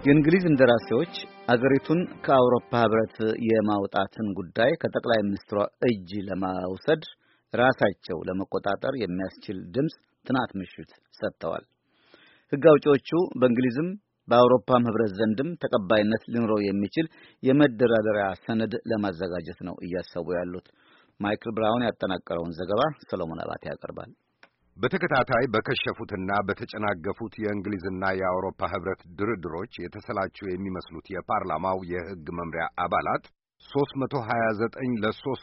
የእንግሊዝ እንደራሴዎች አገሪቱን ከአውሮፓ ህብረት የማውጣትን ጉዳይ ከጠቅላይ ሚኒስትሯ እጅ ለማውሰድ ራሳቸው ለመቆጣጠር የሚያስችል ድምጽ ትናንት ምሽት ሰጥተዋል። ሕግ አውጪዎቹ በእንግሊዝም በአውሮፓም ህብረት ዘንድም ተቀባይነት ሊኖረው የሚችል የመደራደሪያ ሰነድ ለማዘጋጀት ነው እያሰቡ ያሉት። ማይክል ብራውን ያጠናቀረውን ዘገባ ሰሎሞን አባቴ ያቀርባል። በተከታታይ በከሸፉትና በተጨናገፉት የእንግሊዝና የአውሮፓ ህብረት ድርድሮች የተሰላቸው የሚመስሉት የፓርላማው የሕግ መምሪያ አባላት 329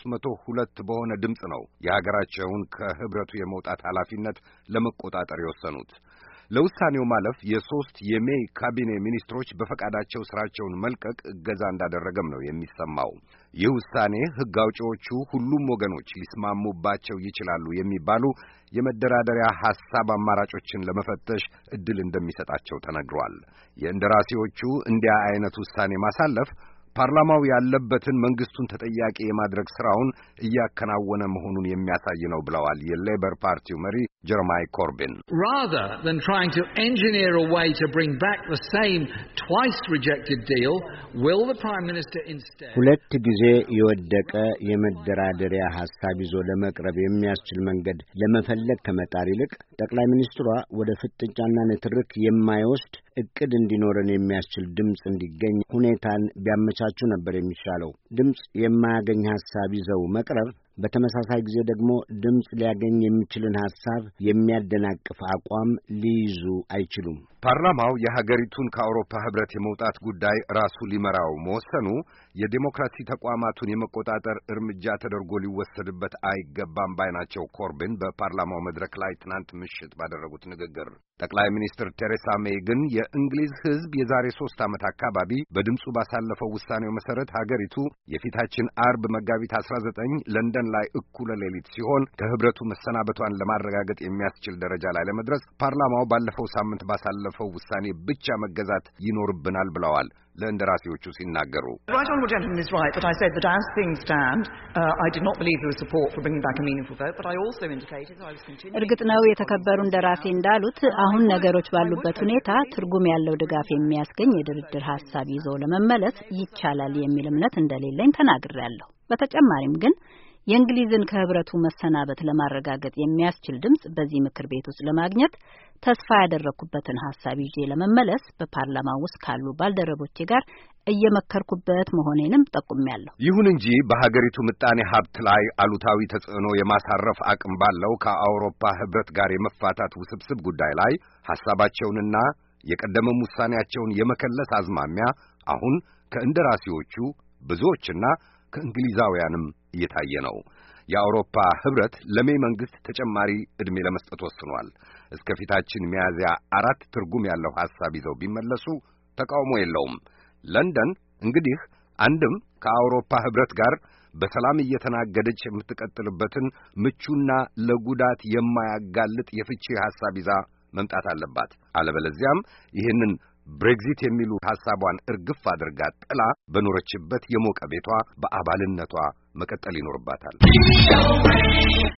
ለ302 በሆነ ድምጽ ነው የሀገራቸውን ከህብረቱ የመውጣት ኃላፊነት ለመቆጣጠር የወሰኑት። ለውሳኔው ማለፍ የሶስት የሜይ ካቢኔ ሚኒስትሮች በፈቃዳቸው ስራቸውን መልቀቅ እገዛ እንዳደረገም ነው የሚሰማው። ይህ ውሳኔ ሕግ አውጪዎቹ ሁሉም ወገኖች ሊስማሙባቸው ይችላሉ የሚባሉ የመደራደሪያ ሐሳብ አማራጮችን ለመፈተሽ ዕድል እንደሚሰጣቸው ተነግሯል። የእንደራሴዎቹ እንዲያ አይነት ውሳኔ ማሳለፍ ፓርላማው ያለበትን መንግስቱን ተጠያቂ የማድረግ ስራውን እያከናወነ መሆኑን የሚያሳይ ነው ብለዋል የሌበር ፓርቲው መሪ ጀረማይ ኮርቢን። Rather than trying to engineer a way to bring back the same twice rejected deal, will the Prime Minister instead ሁለት ጊዜ የወደቀ የመደራደሪያ ሐሳብ ይዞ ለመቅረብ የሚያስችል መንገድ ለመፈለግ ከመጣር ይልቅ ጠቅላይ ሚኒስትሯ ወደ ፍጥጫና ንትርክ የማይወስድ እቅድ እንዲኖረን የሚያስችል ድምጽ እንዲገኝ ሁኔታን ቢያመቻቹ ነበር የሚሻለው። ድምጽ የማያገኝ ሐሳብ ይዘው መቅረብ በተመሳሳይ ጊዜ ደግሞ ድምጽ ሊያገኝ የሚችልን ሐሳብ የሚያደናቅፍ አቋም ሊይዙ አይችሉም። ፓርላማው የሀገሪቱን ከአውሮፓ ህብረት የመውጣት ጉዳይ ራሱ ሊመራው መወሰኑ የዴሞክራሲ ተቋማቱን የመቆጣጠር እርምጃ ተደርጎ ሊወሰድበት አይገባም ባይ ናቸው ኮርቢን በፓርላማው መድረክ ላይ ትናንት ምሽት ባደረጉት ንግግር። ጠቅላይ ሚኒስትር ቴሬሳ ሜይ ግን የእንግሊዝ ህዝብ የዛሬ 3 ዓመት አካባቢ በድምፁ ባሳለፈው ውሳኔው መሰረት ሀገሪቱ የፊታችን አርብ መጋቢት 19 ለንደን ላይ እኩለ ሌሊት ሲሆን ከህብረቱ መሰናበቷን ለማረጋገጥ የሚያስችል ደረጃ ላይ ለመድረስ ፓርላማው ባለፈው ሳምንት ባሳለፈው ውሳኔ ብቻ መገዛት ይኖርብናል ብለዋል። ለእንደራሴዎቹ ሲናገሩ Right honourable gentleman is right that I said that as things stand, I did not believe there was support for bringing back a meaningful vote, but I also indicated I was continuing. እርግጥ ነው የተከበሩ እንደራሴ እንዳሉት አሁን ነገሮች ባሉበት ሁኔታ ትርጉም ያለው ድጋፍ የሚያስገኝ የድርድር ሐሳብ ይዞ ለመመለስ ይቻላል የሚል እምነት እንደሌለኝ ተናግሬያለሁ። በተጨማሪም ግን የእንግሊዝን ከህብረቱ መሰናበት ለማረጋገጥ የሚያስችል ድምጽ በዚህ ምክር ቤት ውስጥ ለማግኘት ተስፋ ያደረኩበትን ሐሳብ ይዤ ለመመለስ በፓርላማው ውስጥ ካሉ ባልደረቦቼ ጋር እየመከርኩበት መሆኔንም ጠቁሜያለሁ። ይሁን እንጂ በሀገሪቱ ምጣኔ ሀብት ላይ አሉታዊ ተጽዕኖ የማሳረፍ አቅም ባለው ከአውሮፓ ህብረት ጋር የመፋታት ውስብስብ ጉዳይ ላይ ሐሳባቸውንና የቀደመም ውሳኔያቸውን የመከለስ አዝማሚያ አሁን ከእንደራሴዎቹ ብዙዎችና ከእንግሊዛውያንም እየታየ ነው። የአውሮፓ ህብረት ለሜይ መንግስት ተጨማሪ ዕድሜ ለመስጠት ወስኗል። እስከ ፊታችን ሚያዝያ 4 ትርጉም ያለው ሐሳብ ይዘው ቢመለሱ ተቃውሞ የለውም። ለንደን እንግዲህ አንድም ከአውሮፓ ህብረት ጋር በሰላም እየተናገደች የምትቀጥልበትን ምቹና ለጉዳት የማያጋልጥ የፍቺ ሐሳብ ይዛ መምጣት አለባት። አለበለዚያም ይህንን ብሬግዚት የሚሉ ሐሳቧን እርግፍ አድርጋ ጥላ በኖረችበት የሞቀ ቤቷ በአባልነቷ መቀጠል ይኖርባታል።